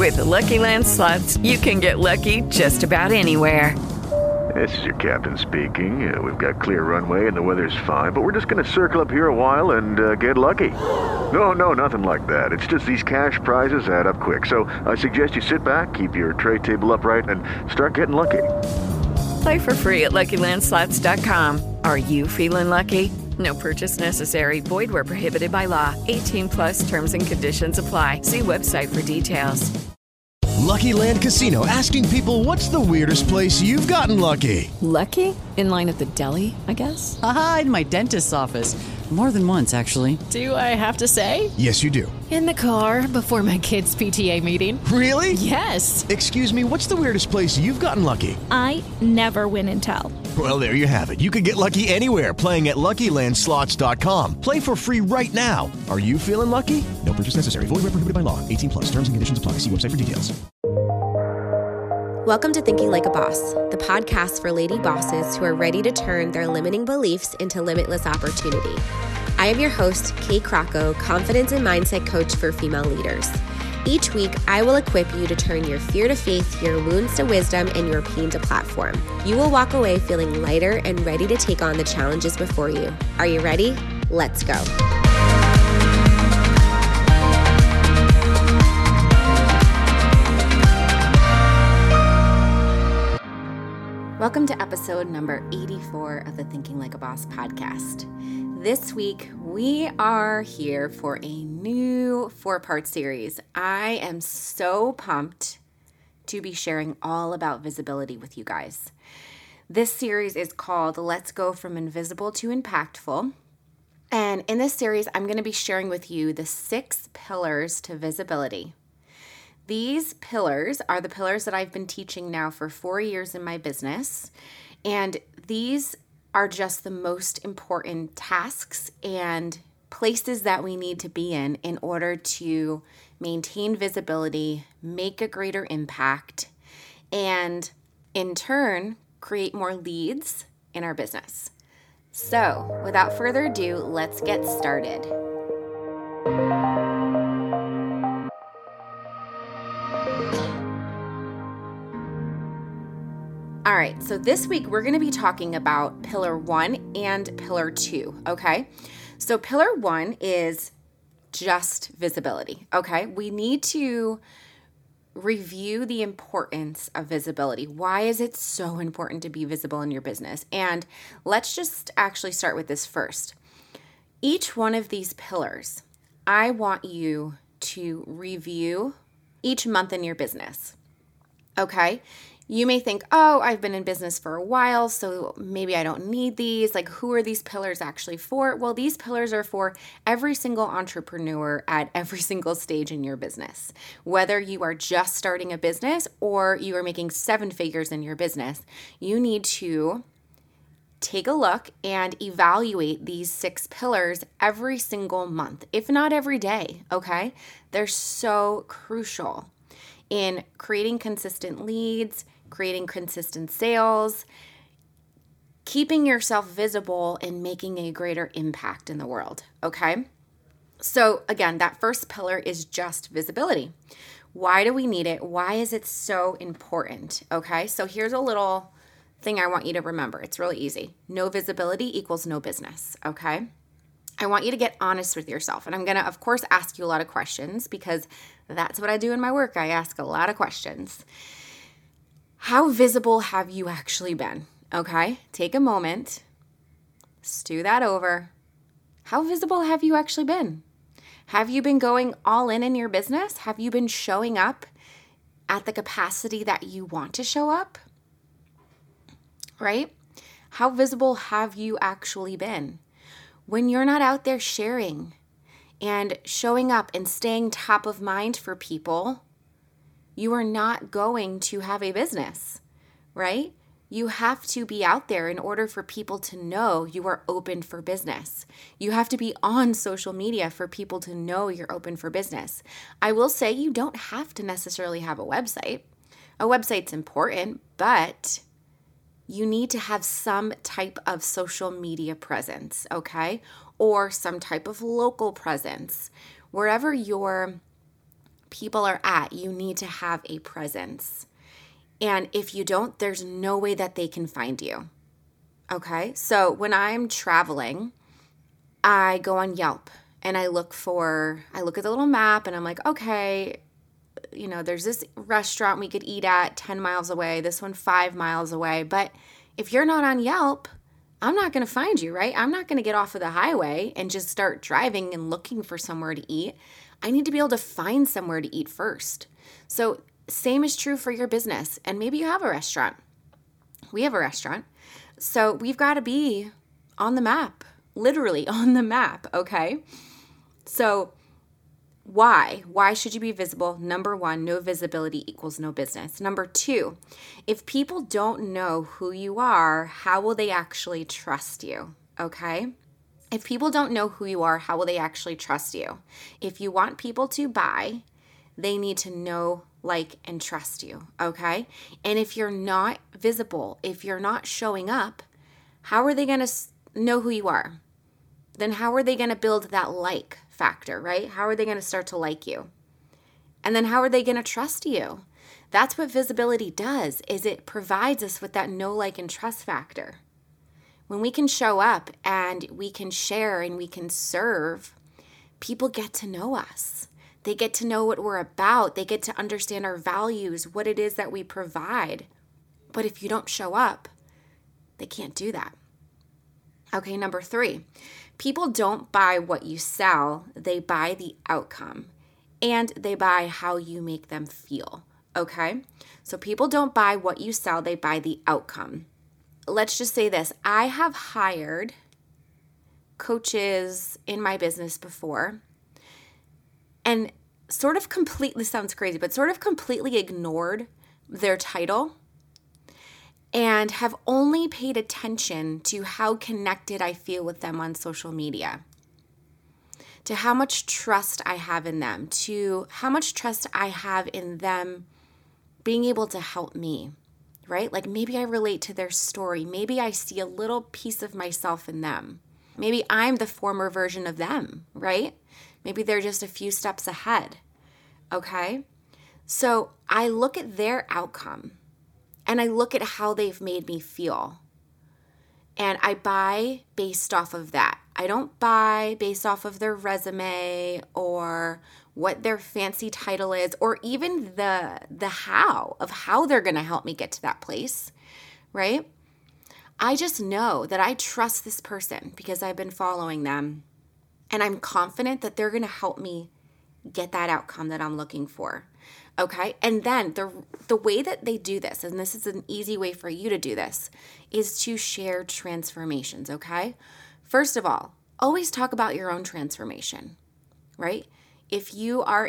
With the Lucky Land Slots, you can get lucky just about anywhere. This is your captain speaking. We've got clear runway and the weather's fine, but we're just going to circle up here a while and get lucky. No, nothing like that. It's just these cash prizes add up quick. So I suggest you sit back, keep your tray table upright, and start getting lucky. Play for free at LuckyLandSlots.com. Are you feeling lucky? No purchase necessary. Void where prohibited by law. 18 plus terms and conditions apply. See website for details. Lucky Land Casino, asking people, what's the weirdest place you've gotten lucky? Lucky? In line at the deli, I guess? Aha, in my dentist's office. More than once, actually. Do I have to say? Yes, you do. In the car before my kids' PTA meeting. Really? Yes. Excuse me, what's the weirdest place you've gotten lucky? I never win and tell. Well, there you have it. You can get lucky anywhere, playing at LuckyLandSlots.com. Play for free right now. Are you feeling lucky? No purchase necessary. Void where prohibited by law. 18 plus. Terms and conditions apply. See website for details. Welcome to Thinking Like a Boss, the podcast for lady bosses who are ready to turn their limiting beliefs into limitless opportunity. I am your host, Kay Crocco, confidence and mindset coach for female leaders. Each week, I will equip you to turn your fear to faith, your wounds to wisdom, and your pain to platform. You will walk away feeling lighter and ready to take on the challenges before you. Are you ready? Let's go. Welcome to episode number 84 of the Thinking Like a Boss podcast. This week, we are here for a new 4-part series. I am so pumped to be sharing all about visibility with you guys. This series is called Let's Go From Invisible to Impactful. And in this series, I'm going to be sharing with you the 6 pillars to visibility. These pillars are the pillars that I've been teaching now for 4 years in my business. And these are just the most important tasks and places that we need to be in order to maintain visibility, make a greater impact, and in turn, create more leads in our business. So, without further ado, let's get started. All right, so this week we're going to be talking about pillar 1 and pillar 2, okay? So pillar 1 is just visibility, okay? We need to review the importance of visibility. Why is it so important to be visible in your business? And let's just actually start with this first. Each one of these pillars, I want you to review each month in your business, okay? You may think, oh, I've been in business for a while, so maybe I don't need these. Like, who are these pillars actually for? Well, these pillars are for every single entrepreneur at every single stage in your business. Whether you are just starting a business or you are making 7 figures in your business, you need to take a look and evaluate these 6 pillars every single month, if not every day, okay? They're so crucial in creating consistent leads, creating consistent sales, keeping yourself visible, and making a greater impact in the world, okay? So again, that first pillar is just visibility. Why do we need it? Why is it so important, okay? So here's a little thing I want you to remember. It's really easy. No visibility equals no business, okay? I want you to get honest with yourself. And I'm going to, of course, ask you a lot of questions because that's what I do in my work. I ask a lot of questions. How visible have you actually been? Okay, take a moment, stew that over. How visible have you actually been? Have you been going all in your business? Have you been showing up at the capacity that you want to show up? Right? How visible have you actually been? When you're not out there sharing and showing up and staying top of mind for people, you are not going to have a business, right? You have to be out there in order for people to know you are open for business. You have to be on social media for people to know you're open for business. I will say you don't have to necessarily have a website. A website's important, but you need to have some type of social media presence, okay? Or some type of local presence. Wherever your people are at, you need to have a presence. And if you don't, there's no way that they can find you. Okay? So when I'm traveling, I go on Yelp and I look at the little map and I'm like, okay, there's this restaurant we could eat at 10 miles away, this one 5 miles away. But if you're not on Yelp, I'm not going to find you, right? I'm not going to get off of the highway and just start driving and looking for somewhere to eat. I need to be able to find somewhere to eat first. So same is true for your business. And maybe you have a restaurant. We have a restaurant. So we've got to be on the map, literally on the map, okay? So why? Why should you be visible? Number one, no visibility equals no business. Number two, if people don't know who you are, how will they actually trust you? Okay? If people don't know who you are, how will they actually trust you? If you want people to buy, they need to know, like, and trust you. Okay? And if you're not visible, if you're not showing up, how are they going to know who you are? Then how are they going to build that like factor, right? How are they going to start to like you? And then how are they going to trust you? That's what visibility does, is it provides us with that know, like, and trust factor. When we can show up and we can share and we can serve, people get to know us. They get to know what we're about. They get to understand our values, what it is that we provide. But if you don't show up, they can't do that. Okay, number three. People don't buy what you sell, they buy the outcome, and they buy how you make them feel, okay? So people don't buy what you sell, they buy the outcome. Let's just say this. I have hired coaches in my business before, and sort of completely, sounds crazy, but sort of completely ignored their title and have only paid attention to how connected I feel with them on social media, to how much trust I have in them, to how much trust I have in them being able to help me, right? Like maybe I relate to their story. Maybe I see a little piece of myself in them. Maybe I'm the former version of them, right? Maybe they're just a few steps ahead, okay? So I look at their outcome. And I look at how they've made me feel. And I buy based off of that. I don't buy based off of their resume or what their fancy title is or even the how of how they're going to help me get to that place, right? I just know that I trust this person because I've been following them. And I'm confident that they're going to help me get that outcome that I'm looking for. Okay, and then the way that they do this, and this is an easy way for you to do this, is to share transformations, okay? First of all, always talk about your own transformation, right? If you are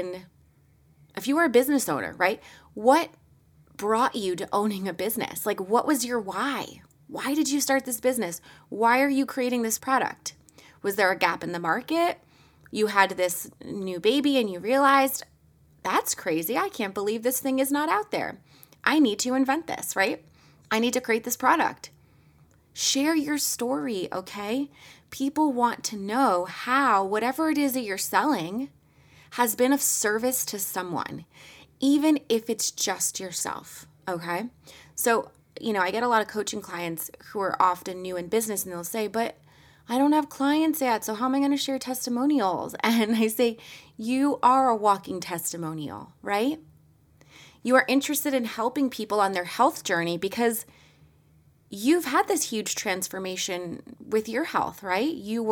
a business owner, right? What brought you to owning a business? Like, what was your why? Why did you start this business? Why are you creating this product? Was there a gap in the market? You had this new baby and you realized, that's crazy. I can't believe this thing is not out there. I need to invent this, right? I need to create this product. Share your story, okay? People want to know how whatever it is that you're selling has been of service to someone, even if it's just yourself, okay? So, I get a lot of coaching clients who are often new in business and they'll say, but I don't have clients yet, so how am I going to share testimonials? And I say, you are a walking testimonial, right? You are interested in helping people on their health journey because you've had this huge transformation with your health, right? You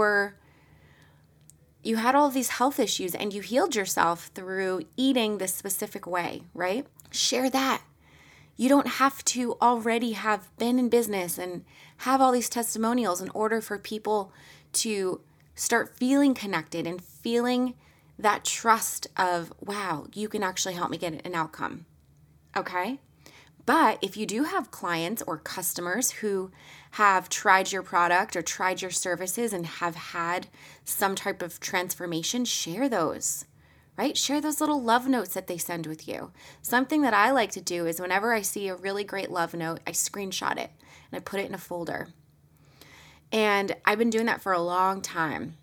had all of these health issues and you healed yourself through eating this specific way, right? Share that. You don't have to already have been in business and have all these testimonials in order for people to start feeling connected and feeling that trust of, wow, you can actually help me get an outcome, okay? But if you do have clients or customers who have tried your product or tried your services and have had some type of transformation, share those, right? Share those little love notes that they send with you. Something that I like to do is whenever I see a really great love note, I screenshot it and I put it in a folder. And I've been doing that for a long time.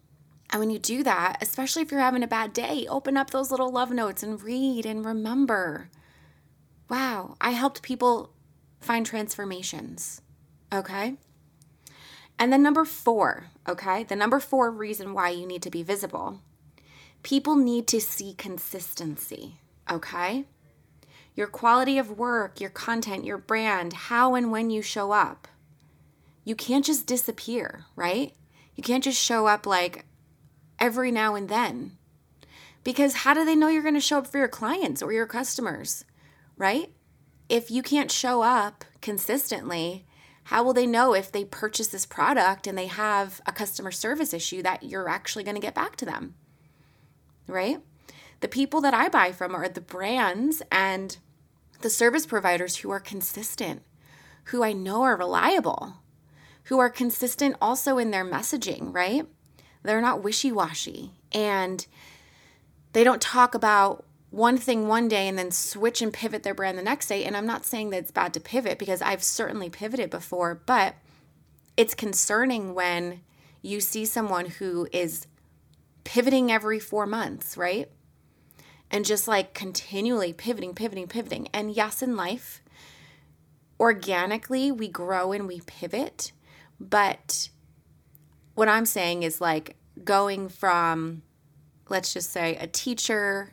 And when you do that, especially if you're having a bad day, open up those little love notes and read and remember, wow, I helped people find transformations, okay? And then number 4, okay? The number 4 reason why you need to be visible. People need to see consistency, okay? Your quality of work, your content, your brand, how and when you show up. You can't just disappear, right? You can't just show up like every now and then. Because how do they know you're going to show up for your clients or your customers, right? If you can't show up consistently, how will they know if they purchase this product and they have a customer service issue that you're actually going to get back to them, right? The people that I buy from are the brands and the service providers who are consistent, who I know are reliable, who are consistent also in their messaging, right? They're not wishy-washy, and they don't talk about one thing one day and then switch and pivot their brand the next day. And I'm not saying that it's bad to pivot, because I've certainly pivoted before, but it's concerning when you see someone who is pivoting every 4 months, right? And just like continually pivoting. And yes, in life, organically, we grow and we pivot. But what I'm saying is like going from, let's just say, a teacher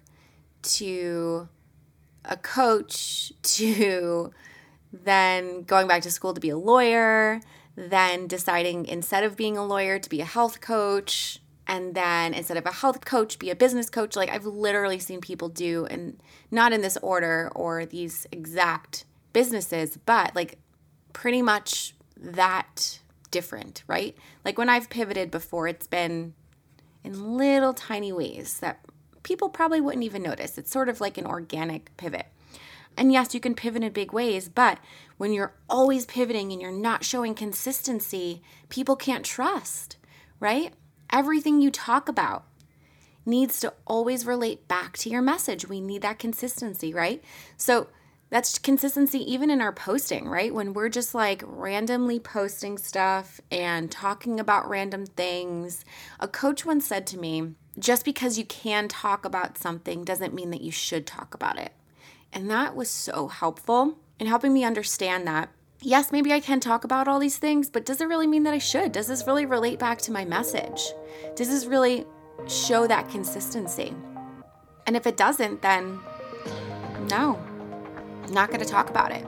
to a coach to then going back to school to be a lawyer, then deciding instead of being a lawyer to be a health coach, and then instead of a health coach, be a business coach. Like I've literally seen people do, and not in this order or these exact businesses, but like pretty much that different, right? Like when I've pivoted before, it's been in little tiny ways that people probably wouldn't even notice. It's sort of like an organic pivot. And yes, you can pivot in big ways, but when you're always pivoting and you're not showing consistency, people can't trust, right? Everything you talk about needs to always relate back to your message. We need that consistency, right? So that's consistency even in our posting, right? When we're just like randomly posting stuff and talking about random things. A coach once said to me, just because you can talk about something doesn't mean that you should talk about it. And that was so helpful in helping me understand that, yes, maybe I can talk about all these things, but does it really mean that I should? Does this really relate back to my message? Does this really show that consistency? And if it doesn't, then no. I'm not going to talk about it.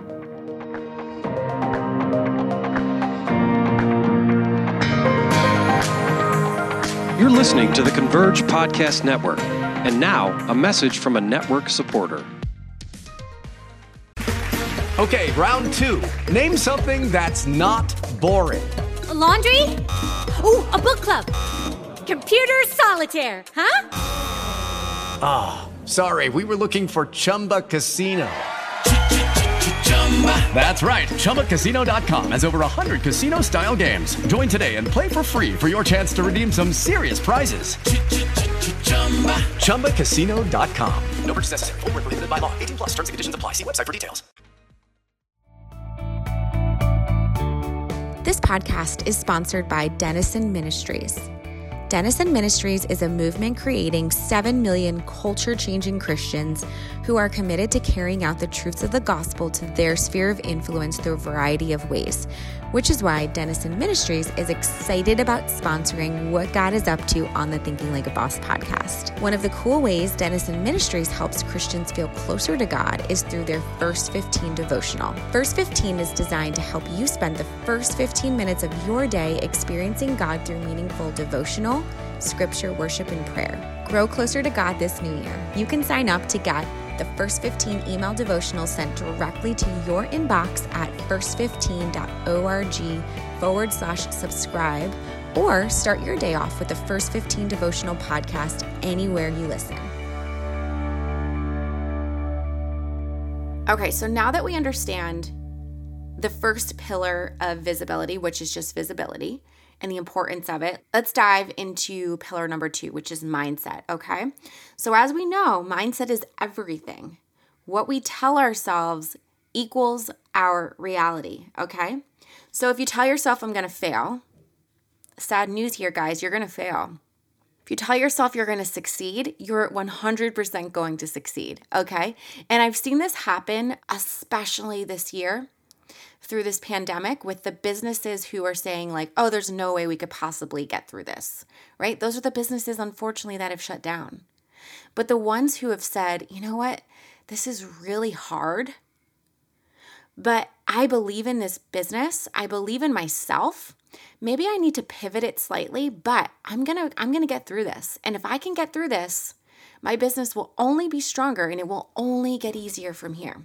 You're listening to the Converge Podcast Network. And now, a message from a network supporter. Okay, round 2. Name something that's not boring. A laundry? Ooh, a book club. Computer solitaire, huh? Ah, sorry, we were looking for Chumba Casino. That's right. ChumbaCasino.com has over 100 casino-style games. Join today and play for free for your chance to redeem some serious prizes. ChumbaCasino.com. No purchase necessary. Void where prohibited by law. 18+. Terms and conditions apply. See website for details. This podcast is sponsored by Denison Ministries. Denison Ministries is a movement creating 7 million culture-changing Christians who are committed to carrying out the truths of the gospel to their sphere of influence through a variety of ways, which is why Denison Ministries is excited about sponsoring what God is up to on the Thinking Like a Boss podcast. One of the cool ways Denison Ministries helps Christians feel closer to God is through their First 15 devotional. First 15 is designed to help you spend the first 15 minutes of your day experiencing God through meaningful devotional, scripture, worship, and prayer. Grow closer to God this new year. You can sign up to get the First 15 email devotional sent directly to your inbox at first15.org/subscribe, or start your day off with the First 15 devotional podcast anywhere you listen. Okay, so now that we understand the first pillar of visibility, which is just visibility, and the importance of it, let's dive into pillar number 2, which is mindset, okay? So as we know, mindset is everything. What we tell ourselves equals our reality, okay? So if you tell yourself, I'm going to fail, sad news here, guys, you're going to fail. If you tell yourself you're going to succeed, you're 100% going to succeed, okay? And I've seen this happen, especially this year through this pandemic, with the businesses who are saying like, oh, there's no way we could possibly get through this, right? Those are the businesses, unfortunately, that have shut down. But the ones who have said, you know what, this is really hard, but I believe in this business, I believe in myself. Maybe I need to pivot it slightly, but I'm gonna get through this. And if I can get through this, my business will only be stronger and it will only get easier from here.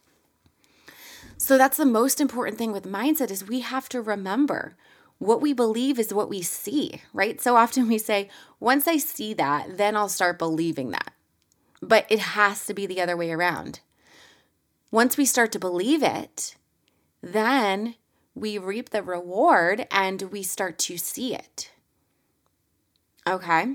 So that's the most important thing with mindset, is we have to remember what we believe is what we see, right? So often we say, once I see that, then I'll start believing that. But it has to be the other way around. Once we start to believe it, then we reap the reward and we start to see it. Okay?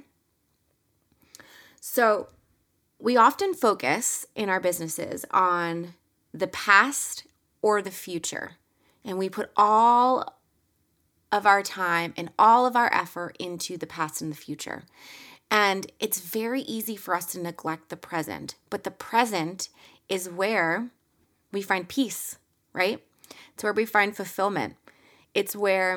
So we often focus in our businesses on the past or the future, and we put all of our time and all of our effort into the past and the future. And it's very easy for us to neglect the present, but the present is where we find peace, right? It's where we find fulfillment. It's where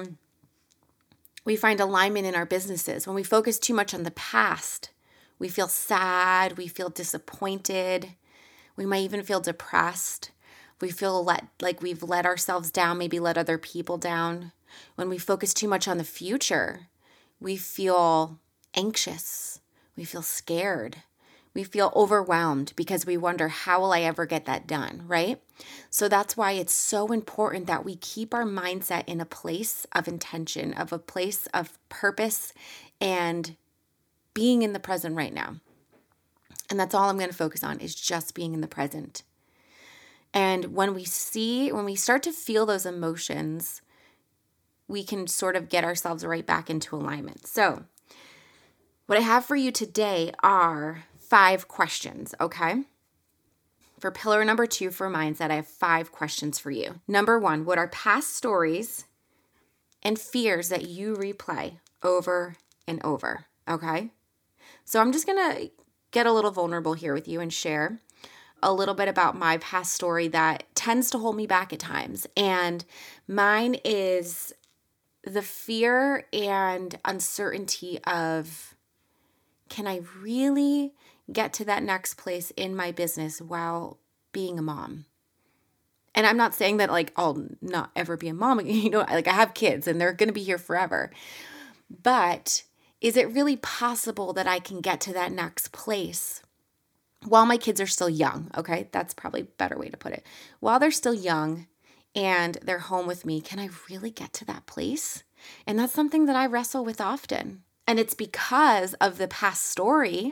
we find alignment in our businesses. When we focus too much on the past, we feel sad, we feel disappointed, we might even feel depressed. We feel like we've let ourselves down, maybe let other people down. When we focus too much on the future, we feel anxious, we feel scared, we feel overwhelmed because we wonder, how will I ever get that done, right? So that's why it's so important that we keep our mindset in a place of intention, of a place of purpose and being in the present right now. And that's all I'm going to focus on, is just being in the present. And when we start to feel those emotions, we can sort of get ourselves right back into alignment. So what I have for you today are 5 questions, okay? For pillar number 2 for mindset, I have 5 questions for you. Number 1, what are past stories and fears that you replay over and over, okay? So I'm just going to get a little vulnerable here with you and share a little bit about my past story that tends to hold me back at times. And mine is the fear and uncertainty of, can I really get to that next place in my business while being a mom? And I'm not saying that like I'll not ever be a mom, like I have kids and they're going to be here forever. But is it really possible that I can get to that next place while my kids are still young? Okay, that's probably a better way to put it. While they're still young and they're home with me, can I really get to that place? And that's something that I wrestle with often. And it's because of the past story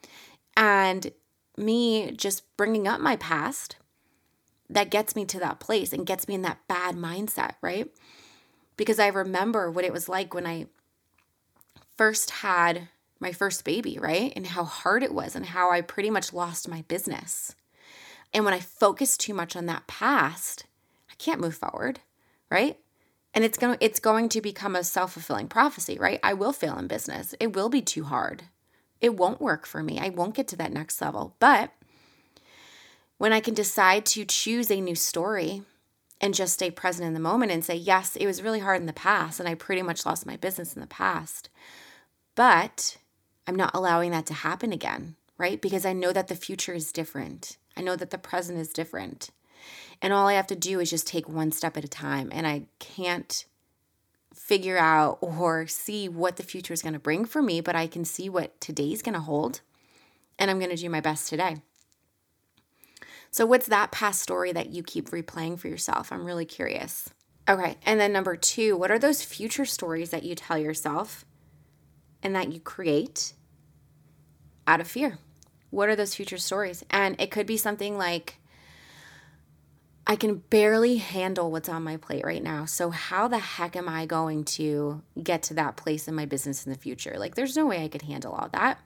and me just bringing up my past that gets me to that place and gets me in that bad mindset, right? Because I remember what it was like when I first had my first baby, right? And how hard it was and how I pretty much lost my business. And when I focus too much on that past, I can't move forward, right? And it's going to become a self-fulfilling prophecy, right? I will fail in business. It will be too hard. It won't work for me. I won't get to that next level. But when I can decide to choose a new story and just stay present in the moment and say, yes, it was really hard in the past and I pretty much lost my business in the past, but I'm not allowing that to happen again, right? Because I know that the future is different. I know that the present is different. And all I have to do is just take one step at a time. And I can't figure out or see what the future is going to bring for me, but I can see what today's going to hold. And I'm going to do my best today. So what's that past story that you keep replaying for yourself? I'm really curious. Okay. And then number 2, what are those future stories that you tell yourself and that you create out of fear? What are those future stories? And it could be something like, I can barely handle what's on my plate right now. So how the heck am I going to get to that place in my business in the future? Like, there's no way I could handle all that,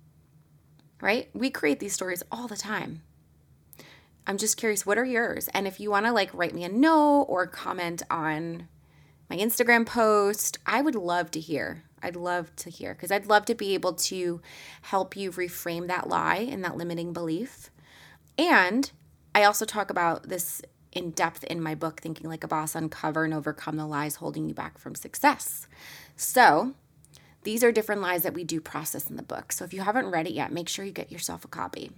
right? We create these stories all the time. I'm just curious, what are yours? And if you want to like write me a note or comment on my Instagram post, I would love to hear I'd love to hear, because I'd love to be able to help you reframe that lie and that limiting belief. And I also talk about this in depth in my book, Thinking Like a Boss, Uncover and Overcome the Lies Holding You Back from Success. So these are different lies that we do process in the book. So if you haven't read it yet, make sure you get yourself a copy.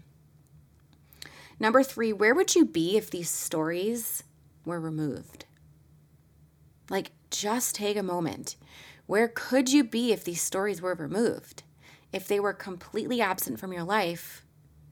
Number 3, where would you be if these stories were removed? Like, just take a moment. Where could you be if these stories were removed? If they were completely absent from your life,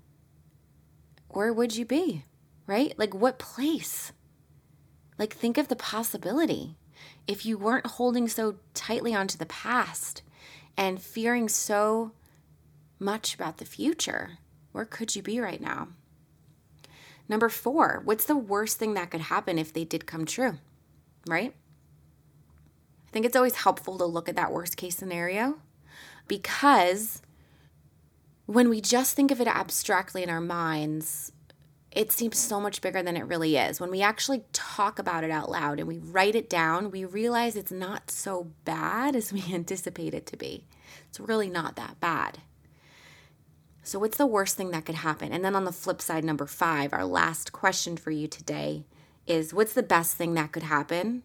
where would you be, right? Like, what place? Like, think of the possibility. If you weren't holding so tightly onto the past and fearing so much about the future, where could you be right now? Number 4, what's the worst thing that could happen if they did come true, right? I think it's always helpful to look at that worst case scenario, because when we just think of it abstractly in our minds, it seems so much bigger than it really is. When we actually talk about it out loud and we write it down, we realize it's not so bad as we anticipate it to be. It's really not that bad. So what's the worst thing that could happen? And then on the flip side, number 5, our last question for you today is, what's the best thing that could happen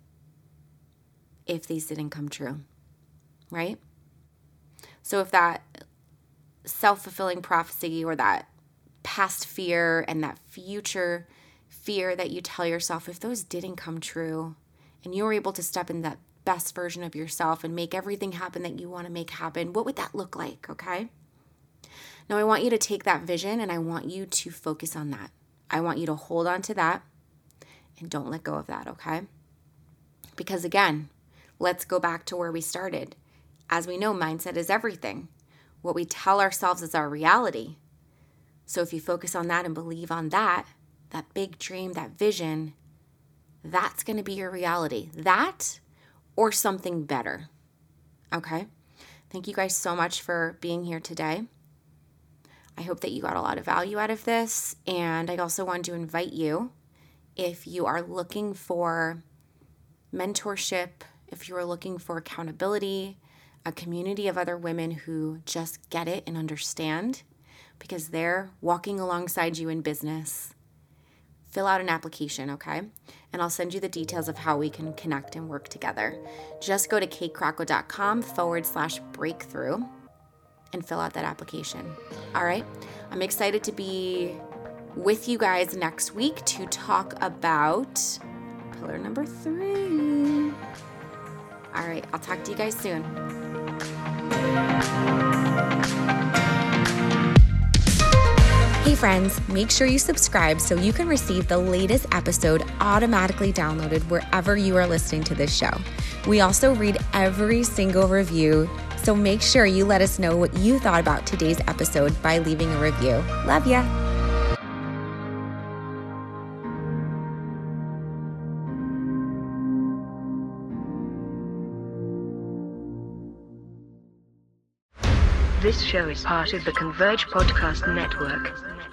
if these didn't come true, right? So if that self-fulfilling prophecy or that past fear and that future fear that you tell yourself, if those didn't come true and you were able to step in that best version of yourself and make everything happen that you want to make happen, what would that look like, okay? Now, I want you to take that vision and I want you to focus on that. I want you to hold on to that and don't let go of that, okay? Because again, let's go back to where we started. As we know, mindset is everything. What we tell ourselves is our reality. So if you focus on that and believe on that big dream, that vision, that's going to be your reality. That or something better, okay? Thank you guys so much for being here today. I hope that you got a lot of value out of this. And I also wanted to invite you, if you are looking for mentorship, if you are looking for accountability, a community of other women who just get it and understand, because they're walking alongside you in business, fill out an application, okay? And I'll send you the details of how we can connect and work together. Just go to katekrocko.com/breakthrough and fill out that application. All right? I'm excited to be with you guys next week to talk about pillar number 3. All right, I'll talk to you guys soon. Hey friends, make sure you subscribe so you can receive the latest episode automatically downloaded wherever you are listening to this show. We also read every single review, so make sure you let us know what you thought about today's episode by leaving a review. Love ya! This show is part of the Converge Podcast Network.